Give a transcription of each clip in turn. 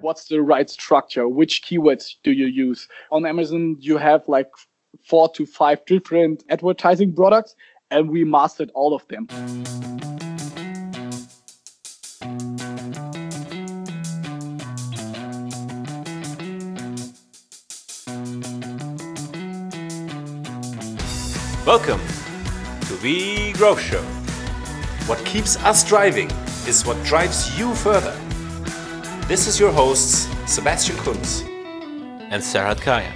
what's the right structure? Which keywords do you use? On Amazon, you have like 4 to 5 different advertising products, and we mastered all of them. Welcome to The Growth Show. What keeps us driving is what drives you further. This is your hosts, Sebastian Kunz and Serhat Kaya.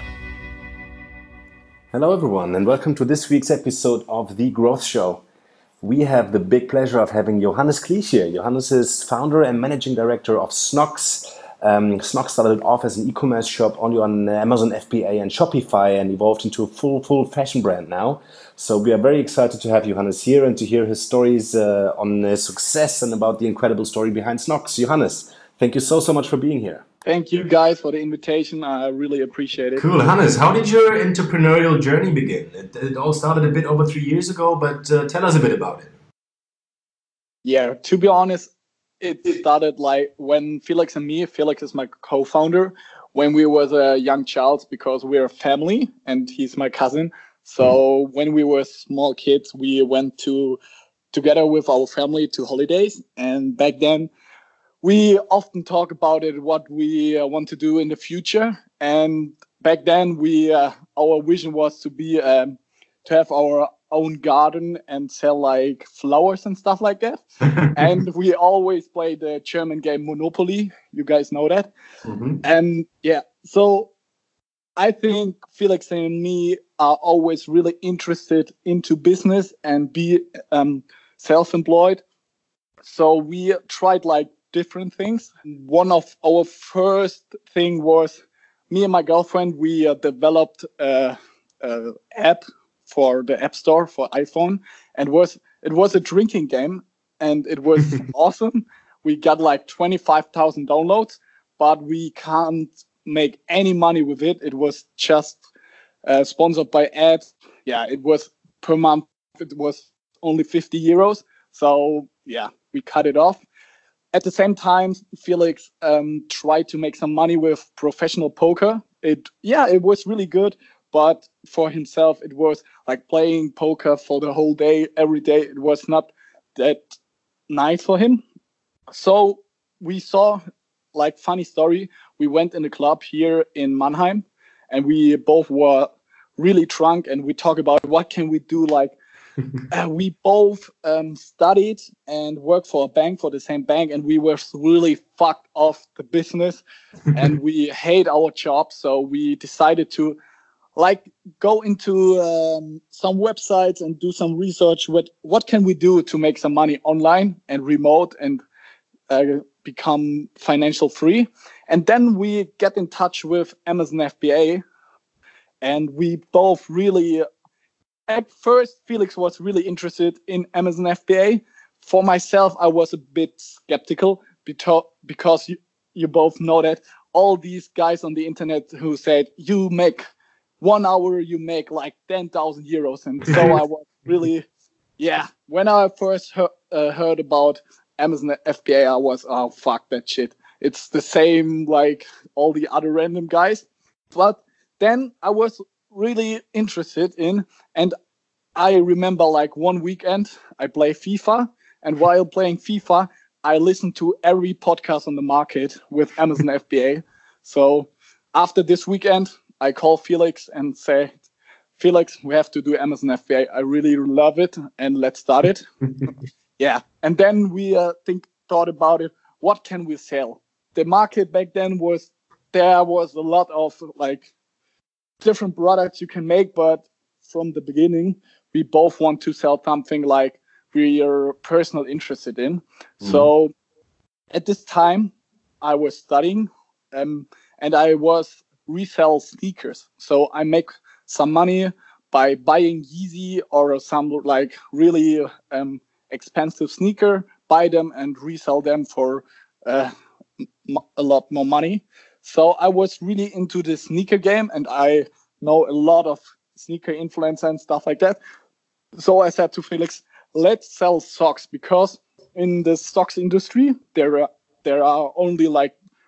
Hello everyone and welcome to this week's episode of The Growth Show. We have the big pleasure of having Johannes Klich here. Johannes is founder and managing director of Snox. Snox started off as an e-commerce shop only on Amazon FBA and Shopify and evolved into a full fashion brand now. So we are very excited to have Johannes here and to hear his stories on his success and about the incredible story behind Snox. Johannes, thank you so much for being here. Thank you guys for the invitation. I really appreciate it. Cool. Hannes, how did your entrepreneurial journey begin? It all started a bit over 3 years ago, but tell us a bit about it. Yeah, to be honest, it started like when Felix and me, Felix is my co-founder, when we was a young child, because we're a family and he's my cousin. So when we were small kids, we went together with our family to holidays. And back then we often talk about it, what we want to do in the future. And back then our vision was to have our own garden and sell like flowers and stuff like that. And we always play the German game Monopoly. You guys know that. Mm-hmm. And yeah, so I think Felix and me are always really interested into business and be self-employed. So we tried like different things. One of our first thing was me and my girlfriend, we developed a app for the App Store for iPhone, and it was a drinking game, and it was awesome. We got like 25,000 downloads, but we can't make any money with it. It was just sponsored by ads. Yeah, it was per month. It was only 50 euros. So yeah, we cut it off. At the same time, Felix tried to make some money with professional poker. It was really good. But for himself, it was like playing poker for the whole day, every day. It was not that nice for him. So we saw, like, funny story. We went in a club here in Mannheim, and we both were really drunk, and we talked about what can we do. Like, we both studied and worked for a bank, for the same bank, and we were really fucked off the business, and we hate our job. So we decided to go into some websites and do some research. What can we do to make some money online and remote and become financial free? And then we get in touch with Amazon FBA, and we both really, at first, Felix was really interested in Amazon FBA. For myself, I was a bit skeptical because you both know that all these guys on the internet who said, you make 1 hour, you make like 10,000 euros. And so I was really, when I first heard about Amazon FBA, I was, oh, fuck that shit. It's the same like all the other random guys. But then I was really interested in, and I remember like one weekend I play FIFA. And while playing FIFA, I listened to every podcast on the market with Amazon FBA. So after this weekend, I call Felix and say, Felix, we have to do Amazon FBA. I really love it, and let's start it. Yeah. And then we thought about it. What can we sell? The market back then there was a lot of like different products you can make, but from the beginning, we both want to sell something like we are personally interested in. Mm-hmm. So at this time, I was studying, and I was resell sneakers. So I make some money by buying Yeezy or some like really expensive sneaker, buy them and resell them for a lot more money. So I was really into the sneaker game, and I know a lot of sneaker influencers and stuff like that. So I said to Felix, let's sell socks, because in the socks industry, there are only like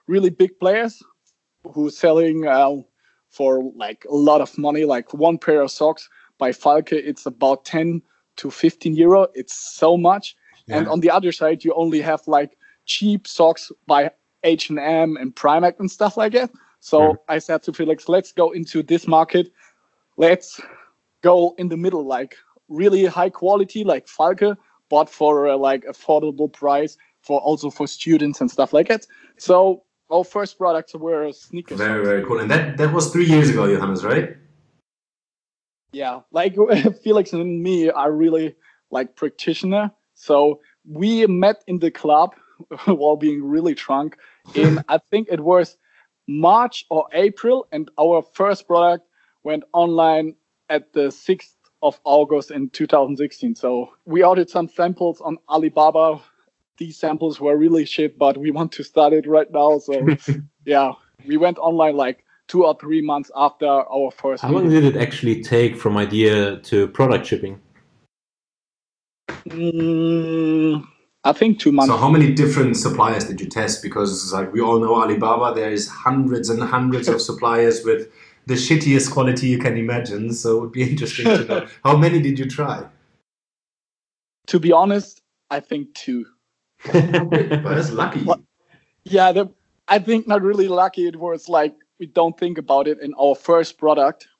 really big players who selling for like a lot of money. Like one pair of socks by Falke, it's about 10 to 15 euro. It's so much. Yeah. And on the other side, you only have like cheap socks by H&M and Primark and stuff like that. So I said to Felix, let's go into this market. Let's go in the middle, like really high quality, like Falke, but for like affordable price also for students and stuff like that. So our first products were sneakers. Very, very cool. And that was 3 years ago, Johannes, right? Yeah, like Felix and me are really like practitioner. So we met in the club while being really drunk in, I think it was March or April. And our first product went online at the 6th of August in 2016. So we ordered some samples on Alibaba. These samples were really shit, but we want to start it right now. So yeah, we went online like 2 or 3 months after our first. How long did it actually take from idea to product shipping? I think 2 months. So how many different suppliers did you test? Because like we all know Alibaba, there is hundreds and hundreds of suppliers with the shittiest quality you can imagine. So it would be interesting to know. How many did you try? To be honest, I think 2. But that's lucky. Well, yeah, I think not really lucky. It was like we don't think about it. And our first product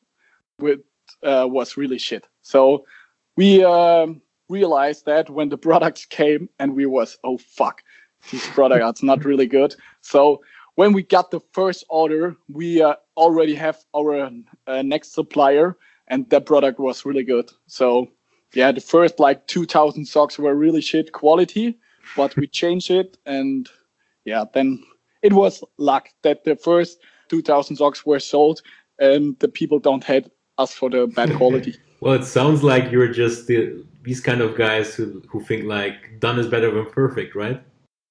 was really shit. So we realized that when the products came and we was, oh fuck, these products are not really good. So when we got the first order, we already have our next supplier, and that product was really good. So yeah, the first like 2,000 socks were really shit quality, but we changed it, and yeah, then it was luck that the first 2,000 socks were sold, and the people don't hate us for the bad quality. Well, it sounds like you're just these kind of guys who think like done is better than perfect, right?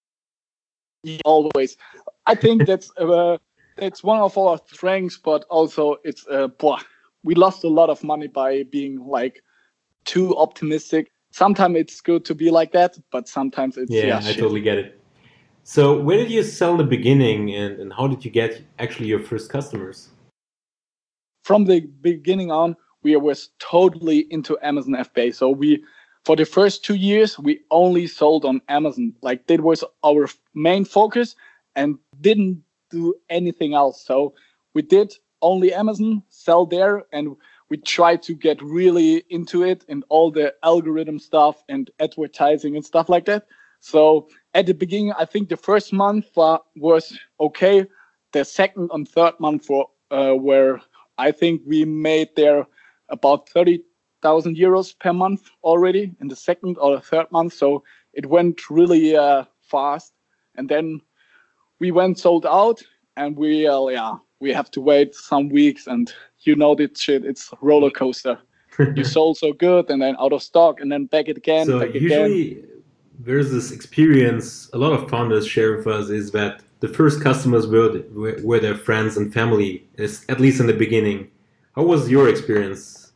Always. I think that's one of our strengths, but also it's we lost a lot of money by being like too optimistic. Sometimes it's good to be like that, but sometimes it's I totally get it. So where did you sell in the beginning, and how did you get actually your first customers? From the beginning on, we was totally into Amazon FBA. So for the first 2 years, we only sold on Amazon. Like that was our main focus and didn't do anything else. So we did only Amazon, sell there, and we tried to get really into it and all the algorithm stuff and advertising and stuff like that. So at the beginning, I think the first month was okay. The second and third month were, I think we made there about 30,000 euros per month already in the second or the third month. So it went really fast. And then we went sold out, and we have to wait some weeks, and you know that shit, it's a roller coaster. You sold so good and then out of stock and then back again. So usually there's this experience a lot of founders share with us, is that the first customers were their friends and family, at least in the beginning. How was your experience?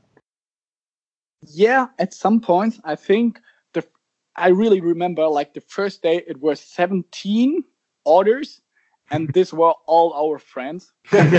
Yeah, at some point, I think I really remember like the first day it was 17 orders, and these were all our friends.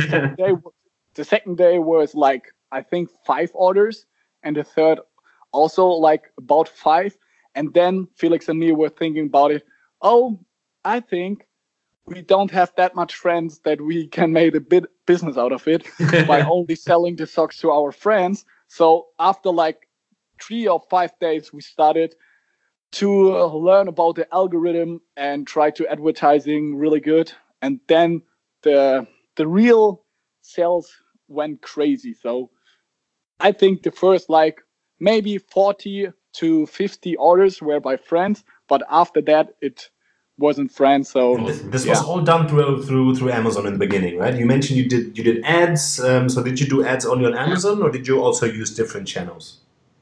The second day was like, I think 5 orders, and the third also like about 5. And then Felix and me were thinking about it. Oh, I think we don't have that much friends that we can make a bit business out of it by only selling the socks to our friends. So after like 3 or 5 days, we started to learn about the algorithm and try to advertising really good. And then the real sales went crazy. So I think the first like maybe 40 to 50 orders were by friends, but after that it wasn't friends. So this was all done through Amazon in the beginning, right? You mentioned you did ads. So did you do ads only on Amazon, or did you also use different channels?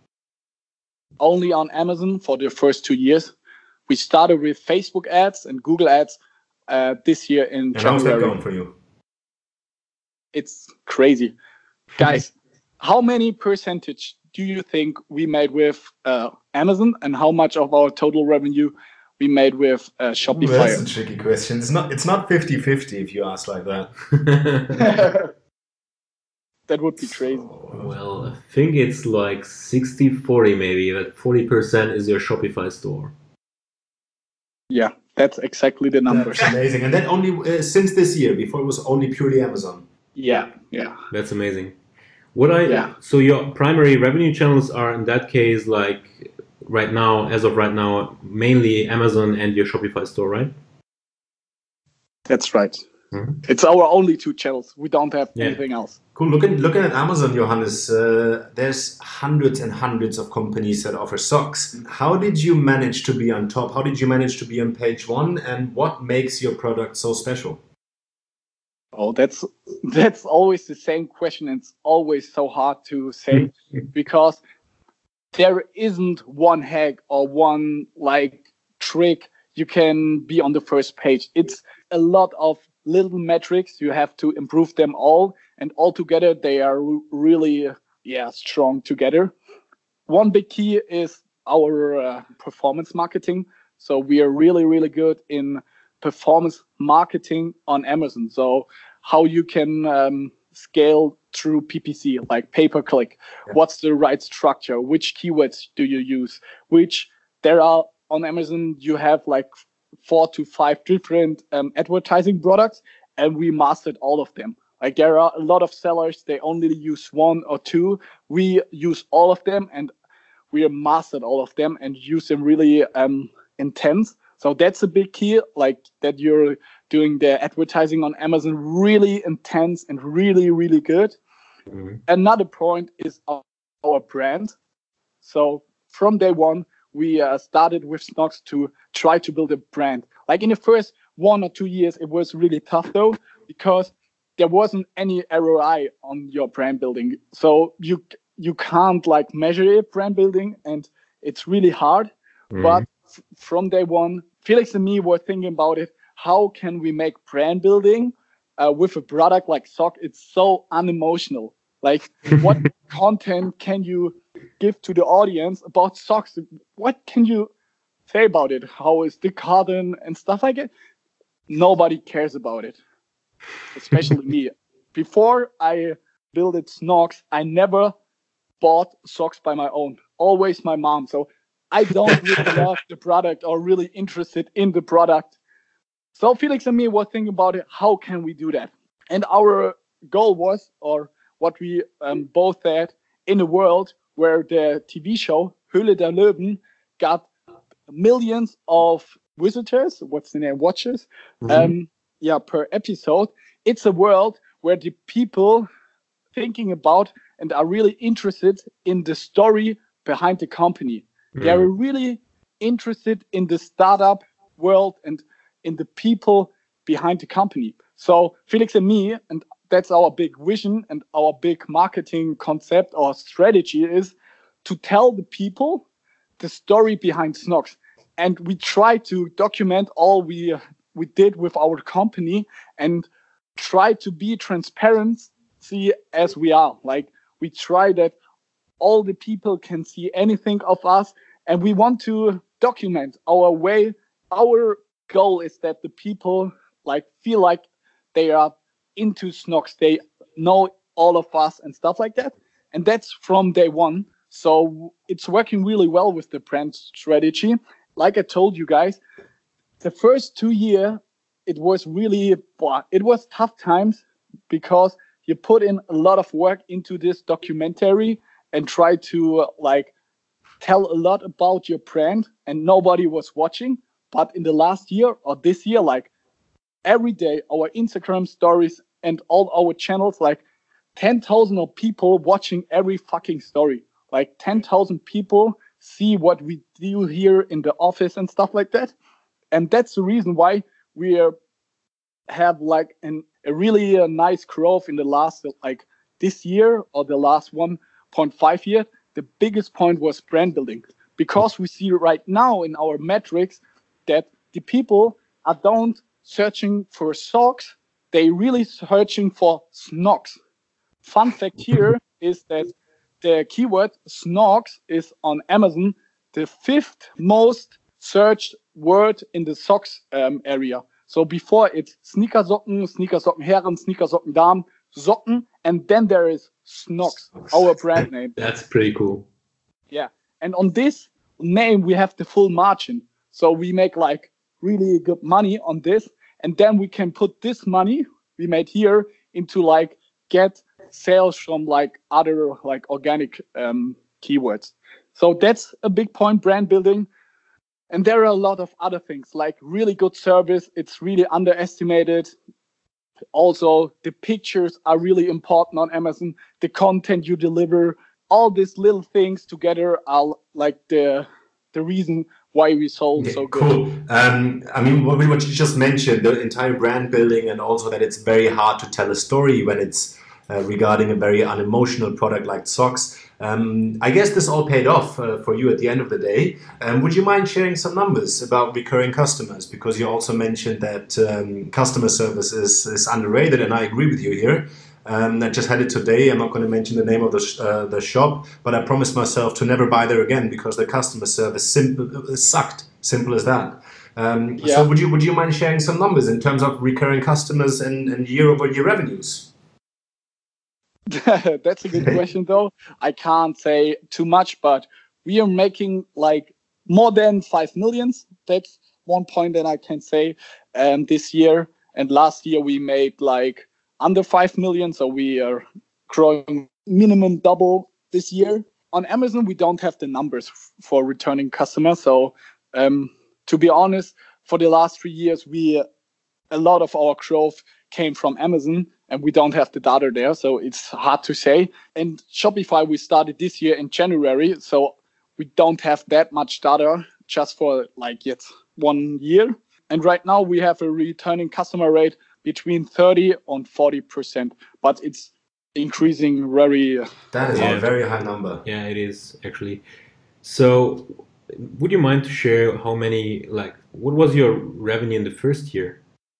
Only on Amazon for the first 2 years. We started with Facebook ads and Google ads this year in January. How's that going for you? It's crazy. Guys, how many percentage do you think we made with Amazon, and how much of our total revenue we made with Ooh, Shopify. that's a tricky question. It's not 50-50 if you ask like that. That would be crazy. Well, I think it's like 60-40 maybe, that 40% is your Shopify store. Yeah, that's exactly the number. That's amazing. And that only since this year. Before it was only purely Amazon. Yeah. That's amazing. So your primary revenue channels are in that case like right now, as of right now, mainly Amazon and your Shopify store, right? That's right. Mm-hmm. It's our only two channels. We don't have anything else. Cool. Looking at Amazon, Johannes, there's hundreds and hundreds of companies that offer socks. How did you manage to be on top? How did you manage to be on page one? And what makes your product so special? Oh, that's always the same question. It's always so hard to say because there isn't one hack or one like trick you can be on the first page. It's a lot of little metrics. You have to improve them all, and all together they are really strong together. One big key is our performance marketing. So we are really, really good in performance marketing on Amazon. So how you can scale through PPC, like pay-per-click. What's the right structure? Which keywords do you use? There are on Amazon, you have like 4 to 5 different advertising products, and we mastered all of them. Like there are a lot of sellers, they only use 1 or 2. We use all of them, and we mastered all of them and use them really intense. So that's a big key, like that you're doing the advertising on Amazon really intense and really, really good. Mm-hmm. Another point is our brand. So from day one, we started with Snox to try to build a brand. Like in the first 1 or 2 years, it was really tough though, because there wasn't any ROI on your brand building. So you can't like measure it, brand building, and it's really hard. Mm-hmm. But from day one, Felix and me were thinking about it. How can we make brand building with a product like sock? It's so unemotional. Like what content can you give to the audience about socks? What can you say about it? How is the carton and stuff like it? Nobody cares about it, especially me. Before I built Snox, I never bought socks by my own. Always my mom. So I don't really love the product or really interested in the product. So Felix and me were thinking about it. How can we do that? And our goal was, or what we both said, in a world where the TV show Höhle der Löwen got millions of visitors, watchers, per episode. It's a world where the people thinking about and are really interested in the story behind the company. They're really interested in the startup world and in the people behind the company. So Felix and me, and that's our big vision and our big marketing concept or strategy, is to tell the people the story behind Snox. And we try to document all we did with our company and try to be transparent as we are. Like we try that all the people can see anything of us, and we want to document our way. Our goal is that the people like feel like they are into Snox. They know all of us and stuff like that. And that's from day one. So it's working really well with the brand strategy. Like I told you guys, the first 2 years, it was tough times because you put in a lot of work into this documentary and try to like tell a lot about your brand, and nobody was watching. But in the last year or this year, like every day, our Instagram stories and all our channels, like 10,000 of people watching every fucking story. Like 10,000 people see what we do here in the office and stuff like that. And that's the reason why we have like a really nice growth in the last, like this year or the last 1.5 years. The biggest point was brand building, because we see right now in our metrics that the people don't searching for socks. They really searching for Snox. Fun fact here is that the keyword Snox is on Amazon the 5th most searched word in the socks area. So before it's Sneakersocken Herren, Sneakersocken Damen, Socken, and then there is Snox, our brand name. That's pretty cool. Yeah. And on this name, we have the full margin. So we make like really good money on this. And then we can put this money we made here into like get sales from like other like organic keywords. So that's a big point, brand building. And there are a lot of other things like really good service. It's really underestimated. Also, the pictures are really important on Amazon. The content you deliver, all these little things together are like the reason why we sold so good. Cool. I mean, what you just mentioned, the entire brand building, and also that it's very hard to tell a story when it's regarding a very unemotional product like socks. I guess this all paid off for you at the end of the day. Would you mind sharing some numbers about recurring customers? Because you also mentioned that customer service is underrated, and I agree with you here. I just had it today. I'm not going to mention the name of the shop, but I promised myself to never buy there again because the customer service sucked. Simple as that. So would you mind sharing some numbers in terms of recurring customers and year-over-year revenues? That's a good question, though. I can't say too much, but we are making like more than 5 million. That's one point that I can say this year. And last year we made like under 5 million. So we are growing minimum double this year. On Amazon, we don't have the numbers for returning customers. So to be honest, for the last 3 years, a lot of our growth came from Amazon, and we don't have the data there, so it's hard to say. And Shopify, we started this year in January, so we don't have that much data just for like yet 1 year. And right now we have a returning customer rate between 30 and 40%, but it's increasing very. That is a very high number. Yeah, it is actually. So, would you mind to share how many, like, what was your revenue in the first year?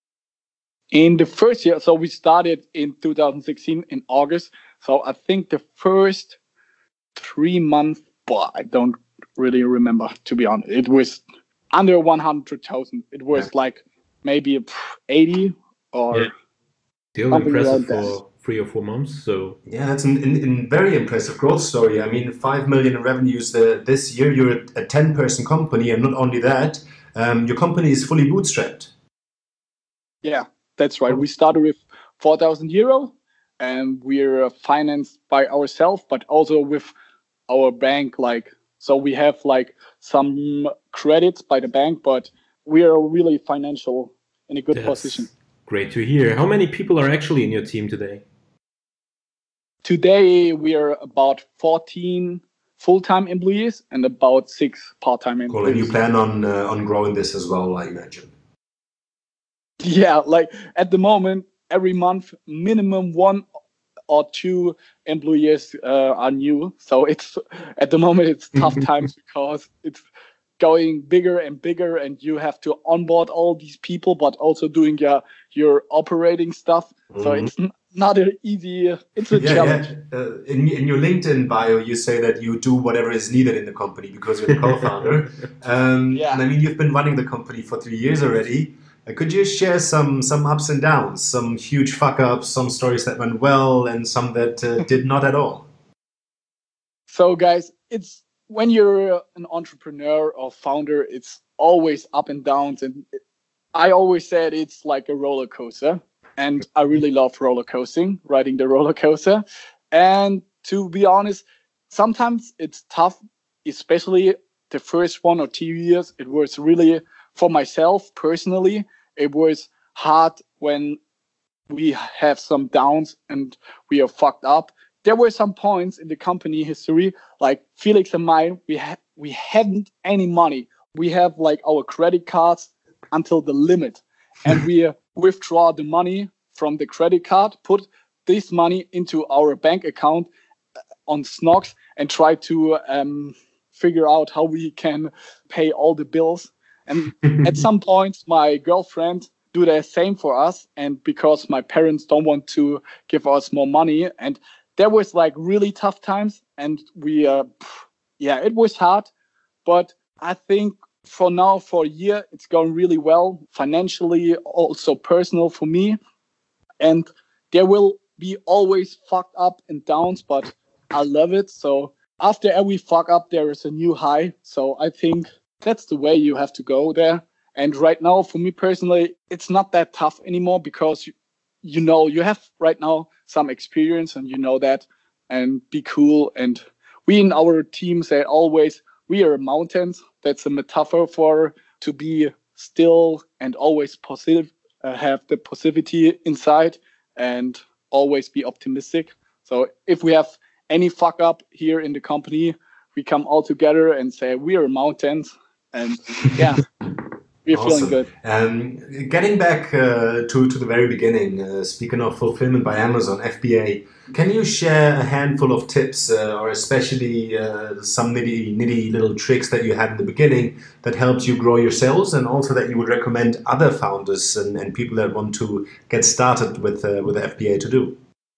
In the first year, so we started in 2016 in August. So I think the first 3 months, I don't really remember, to be honest. It was under 100,000. It was like maybe 80 or still impressive for 3 or 4 months. So yeah, that's a very impressive growth story. I mean, 5 million in revenues this year. You're a 10-person company, and not only that, your company is fully bootstrapped. Yeah. That's right. We started with 4,000 euro, and we're financed by ourselves, but also with our bank. Like, so we have like some credits by the bank, but we are really financial in a good position. Great to hear. How many people are actually in your team today? Today we are about 14 full-time employees and about 6 part-time employees. Cool. And you plan on growing this as well, I imagine. Yeah, like at the moment, every month, minimum 1 or 2 employees are new. So it's at the moment it's tough times because it's going bigger and bigger, and you have to onboard all these people, but also doing your operating stuff. So it's not an easy. It's a challenge. Yeah. In your LinkedIn bio, you say that you do whatever is needed in the company because you're the co-founder. And I mean, you've been running the company for 3 years already. Could you share some ups and downs, some huge fuck-ups, some stories that went well and some that did not at all? So, guys, it's when you're an entrepreneur or founder, it's always up and downs. And I always said it's like a roller coaster. And I really love roller coasting, riding the roller coaster. And to be honest, sometimes it's tough, especially the first 1 or 2 years. It was really, for myself personally, it was hard when we have some downs and we are fucked up. There were some points in the company history, like Felix and mine, we hadn't any money. We have like our credit cards until the limit, and we withdraw the money from the credit card, put this money into our bank account on Snox, and try to figure out how we can pay all the bills. And at some point, my girlfriend do the same for us. And because my parents don't want to give us more money, and there was like really tough times, and we, it was hard. But I think for now, for a year, it's going really well, financially, also personal for me. And there will be always fucked up and downs, but I love it. So after every fuck up, there is a new high. So I think that's the way you have to go there. And right now, for me personally, it's not that tough anymore because you know, you have right now some experience and you know that, and be cool. And we in our team say always, we are mountains. That's a metaphor for to be still and always positive, have the positivity inside and always be optimistic. So if we have any fuck up here in the company, we come all together and say we are mountains, and yeah, we're awesome. feeling good. Getting back to the very beginning, speaking of fulfillment by Amazon, FBA, can you share a handful of tips or especially some nitty little tricks that you had in the beginning that helped you grow your sales, and also that you would recommend other founders and people that want to get started with FBA to do?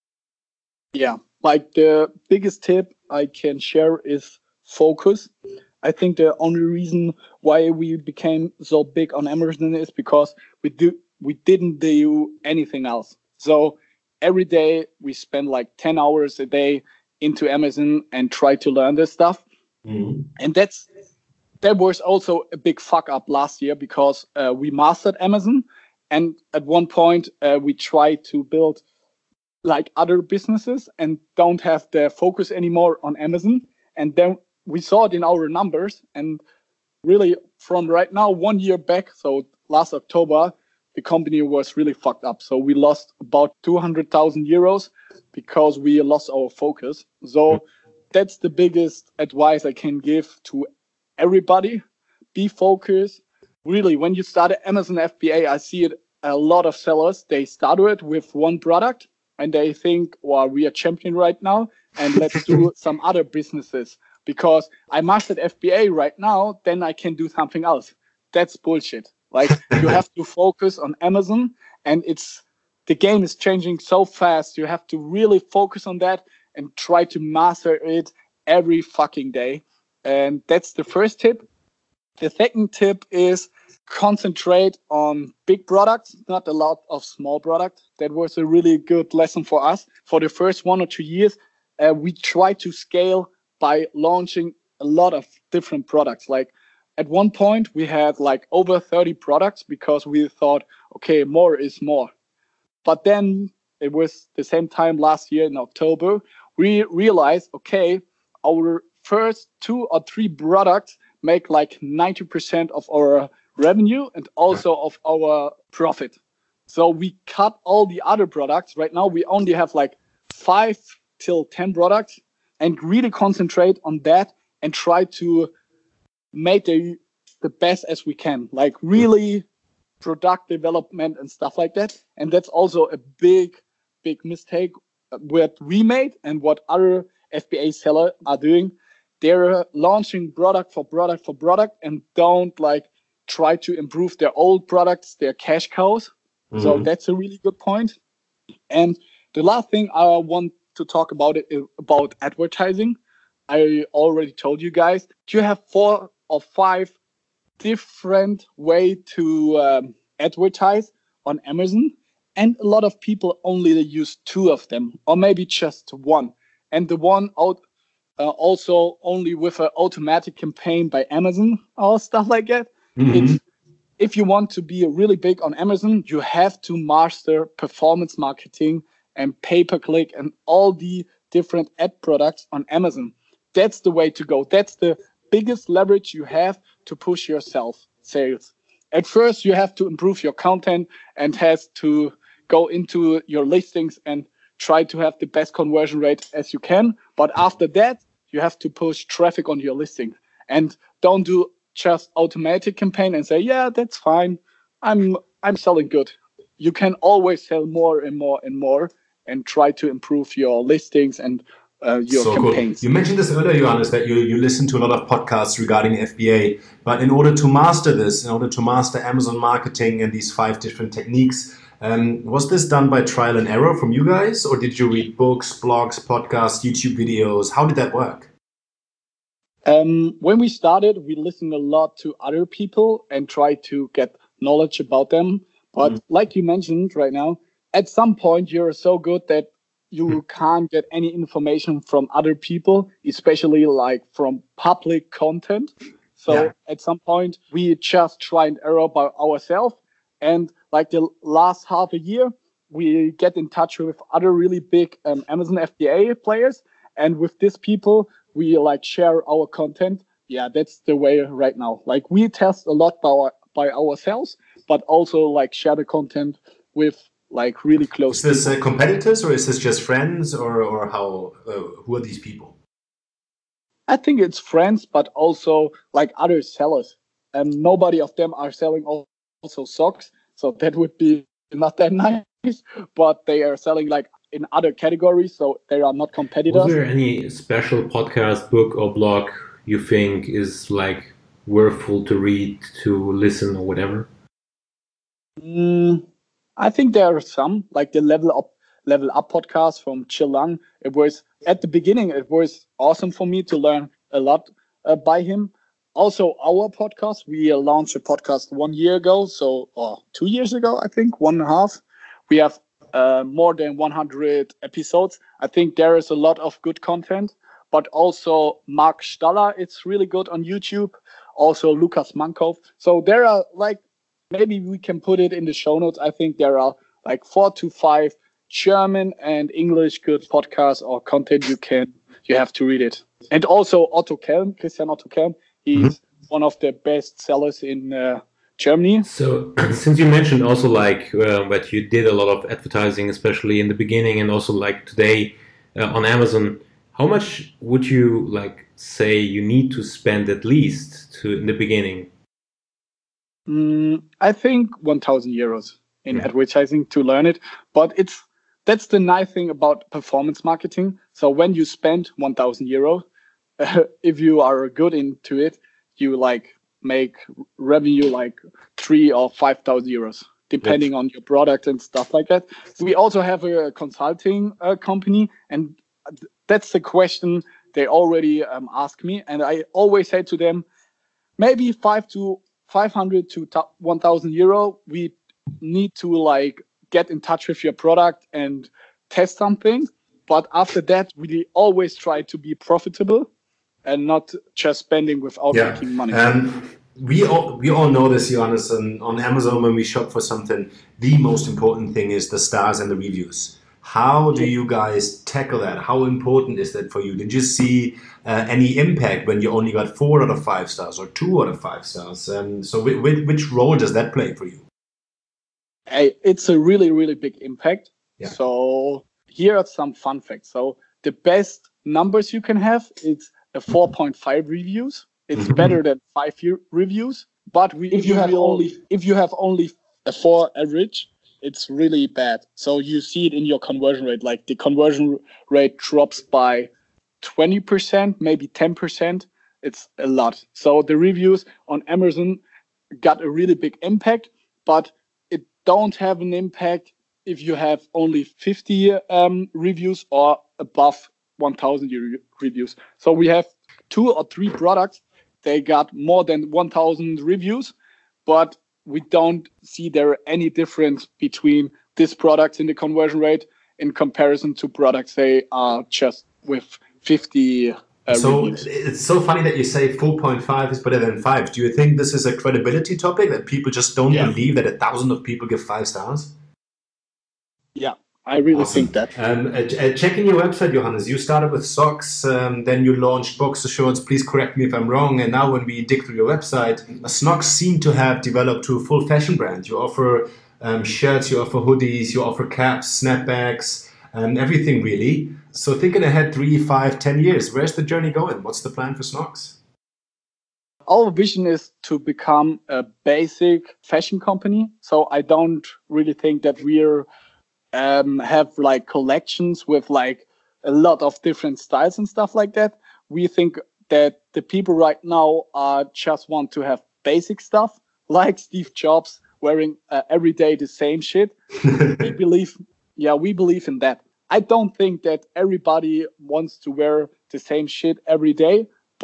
Yeah, like the biggest tip I can share is focus. I think the only reason why we became so big on Amazon is because we didn't do anything else. So every day we spend like 10 hours a day into Amazon and try to learn this stuff. Mm-hmm. And that was also a big fuck up last year because we mastered Amazon. And at one point we tried to build like other businesses and don't have the focus anymore on Amazon. And then we saw it in our numbers, and really from right now, 1 year back, so last October, the company was really fucked up. So we lost about 200,000 euros because we lost our focus. So that's the biggest advice I can give to everybody. Be focused. Really, when you start at Amazon FBA, I see it a lot of sellers. They started with one product and they think, well, we are champion right now and let's do some other businesses. Because I mastered FBA right now, then I can do something else. That's bullshit. Like you have to focus on Amazon, and the game is changing so fast. You have to really focus on that and try to master it every fucking day. And that's the first tip. The second tip is concentrate on big products, not a lot of small products. That was a really good lesson for us. For the first 1 or 2 years, we tried to scale by launching a lot of different products. Like at one point we had like over 30 products because we thought, okay, more is more. But then it was the same time last year in October, we realized, okay, our first 2 or 3 products make like 90% of our revenue and also of our profit. So we cut all the other products. Right now we only have like 5 till 10 products, and really concentrate on that and try to make the best as we can, like really product development and stuff like that. And that's also a big mistake what we made and what other FBA sellers are doing. They're launching product for product and don't like try to improve their old products, their cash cows. Mm-hmm. So that's a really good point. And the last thing I want to talk about it is about advertising. I already told you guys, you have 4 or 5 different way to advertise on Amazon, and a lot of people only use 2 of them, or maybe just 1. And the one out also only with an automatic campaign by Amazon or stuff like that. Mm-hmm. If you want to be really big on Amazon, you have to master performance marketing and pay-per-click and all the different ad products on Amazon. That's the way to go. That's the biggest leverage you have to push yourself sales. At first, you have to improve your content and has to go into your listings and try to have the best conversion rate as you can. But after that, you have to push traffic on your listing. And don't do just automatic campaign and say, yeah, that's fine. I'm selling good. You can always sell more and more and more, and try to improve your listings and your campaigns. Cool. You mentioned this earlier, Johannes, that you listen to a lot of podcasts regarding FBA. But in order to master this, in order to master Amazon marketing and these 5 different techniques, was this done by trial and error from you guys? Or did you read books, blogs, podcasts, YouTube videos? How did that work? When we started, we listened a lot to other people and tried to get knowledge about them. But like you mentioned right now, at some point you're so good that you can't get any information from other people, especially like from public content. So at some point we just try and error by ourselves. And like the last half a year, we get in touch with other really big Amazon FBA players. And with these people, we like share our content. Yeah, that's the way right now. Like we test a lot by ourselves, but also like share the content with like really close. Is this competitors or is this just friends or how? Who are these people? I think it's friends, but also like other sellers. And nobody of them are selling also socks, so that would be not that nice. But they are selling like in other categories, so they are not competitors. Was there any special podcast, book, or blog you think is like worthful to read, to listen, or whatever? I think there are some, like the Level Up podcast from Chill Lang. It was at the beginning, it was awesome for me to learn a lot by him. Also, our podcast, we launched a podcast 1 year ago, or 2 years ago, I think, 1.5. We have more than 100 episodes. I think there is a lot of good content, but also Mark Staller, it's really good on YouTube. Also Lukas Mankov. So there are like, maybe we can put it in the show notes. I think there are like 4 to 5 German and English good podcasts or content you have to read it. And also Christian Otto Kelm, he's one of the best sellers in Germany. So since you mentioned also like that you did a lot of advertising, especially in the beginning and also like today on Amazon, how much would you like say you need to spend at least in the beginning? I think 1,000 euros in advertising to learn it. But that's the nice thing about performance marketing. So when you spend 1,000 euros, if you are good into it, you like make revenue like 3,000 or 5,000 euros, depending on your product and stuff like that. We also have a consulting company, and that's the question they already ask me. And I always say to them, maybe 500 to 1,000 euro. We need to like get in touch with your product and test something. But after that, we always try to be profitable and not just spending without making money. We all know this, Johannes, on Amazon when we shop for something, the most important thing is the stars and the reviews. How do you guys tackle that? How important is that for you? Did you see any impact when you only got 4 out of 5 stars or 2 out of 5 stars? So which role does that play for you? It's a really, really big impact. Yeah. So here are some fun facts. So the best numbers you can have, it's a 4.5 reviews. It's better than 5 reviews. But if you have only a 4 average, it's really bad. So you see it in your conversion rate. Like the conversion rate drops by 20%, maybe 10%. It's a lot. So the reviews on Amazon got a really big impact, but it don't have an impact if you have only 50 reviews or above 1,000 reviews. So we have 2 or 3 products. They got more than 1,000 reviews, but we don't see there any difference between these products in the conversion rate in comparison to products they are just with 50 reviews. It's so funny that you say 4.5 is better than 5. Do you think this is a credibility topic that people just don't believe that 1,000 of people give 5 stars? Yeah, I really think that. Checking your website, Johannes, you started with socks, then you launched boxer shorts. Please correct me if I'm wrong. And now when we dig through your website, Snox seem to have developed to a full fashion brand. You offer shirts, you offer hoodies, you offer caps, snapbacks, everything really. So thinking ahead 3, 5, 10 years, where's the journey going? What's the plan for Snox? Our vision is to become a basic fashion company. So I don't really think that we're have like collections with like a lot of different styles and stuff like that. We think that the people right now just want to have basic stuff, like Steve Jobs wearing every day the same shit. we believe in that. I don't think that everybody wants to wear the same shit every day, but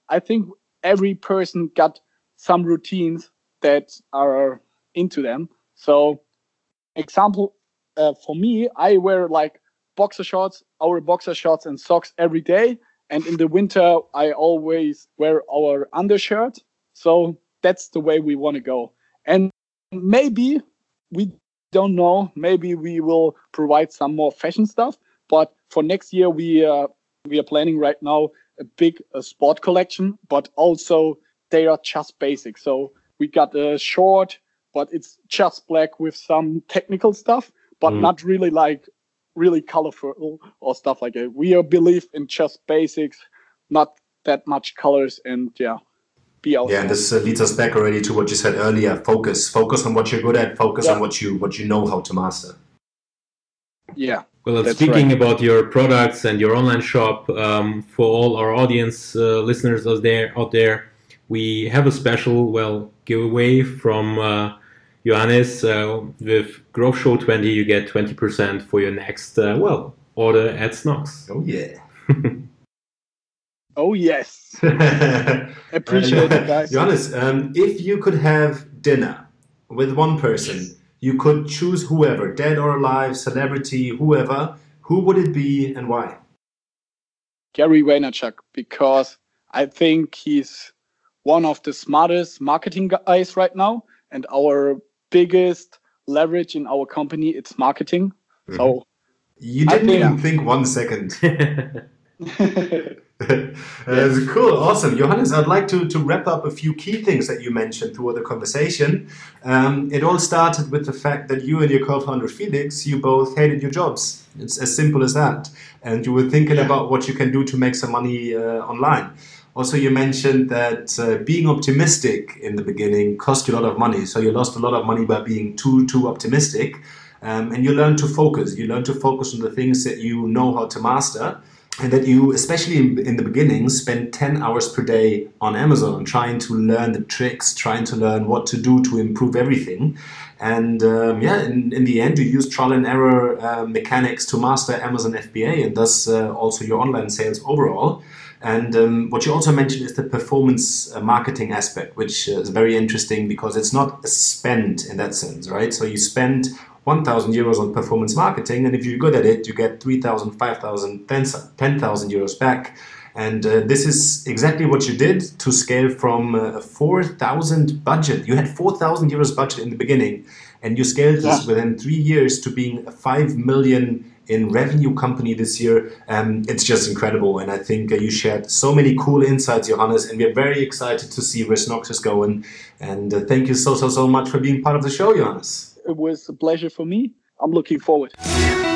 I think every person got some routines that are into them. So, example, for me, I wear like our boxer shorts and socks every day. And in the winter, I always wear our undershirt. So that's the way we want to go. And maybe, we don't know, maybe we will provide some more fashion stuff. But for next year, we are planning right now a big sport collection, but also they are just basic. So we got a short, but it's just black with some technical stuff, but not really like really colorful or stuff like that. We believe in just basics, not that much colors, and be outside. Yeah, and this leads us back already to what you said earlier. Focus on what you're good at. Focus on what you know how to master. Yeah. Well, speaking about your products and your online shop, for all our audience listeners out there, we have a special giveaway from Johannes. With Growth Show 20, you get 20% for your next order at Snox. Oh yeah. Oh yes. Appreciate it, guys. Johannes, if you could have dinner with one person, you could choose whoever, dead or alive, celebrity, whoever. Who would it be and why? Gary Vaynerchuk, because I think he's one of the smartest marketing guys right now, and our biggest leverage in our company, it's marketing. Mm-hmm. So you didn't even think 1 second. That's cool, awesome. Johannes, I'd like to wrap up a few key things that you mentioned throughout the conversation. It all started with the fact that you and your co-founder Felix, you both hated your jobs. It's as simple as that. And you were thinking about what you can do to make some money online. Also, you mentioned that being optimistic in the beginning cost you a lot of money. So you lost a lot of money by being too optimistic. And you learn to focus. You learn to focus on the things that you know how to master. And that you, especially in the beginning, spend 10 hours per day on Amazon trying to learn the tricks, trying to learn what to do to improve everything. And in the end, you use trial and error mechanics to master Amazon FBA and thus also your online sales overall. And what you also mentioned is the performance marketing aspect, which is very interesting because it's not a spend in that sense, right? So you spend 1,000 euros on performance marketing, and if you're good at it, you get 3,000, 5,000, 10,000 euros back. And this is exactly what you did to scale from a 4,000 budget. You had 4,000 euros budget in the beginning, and you scaled this within 3 years to being a 5 million in revenue company this year. It's just incredible. And I think you shared so many cool insights, Johannes, and we're very excited to see where Snox is going. And thank you so much for being part of the show, Johannes. It was a pleasure for me. I'm looking forward.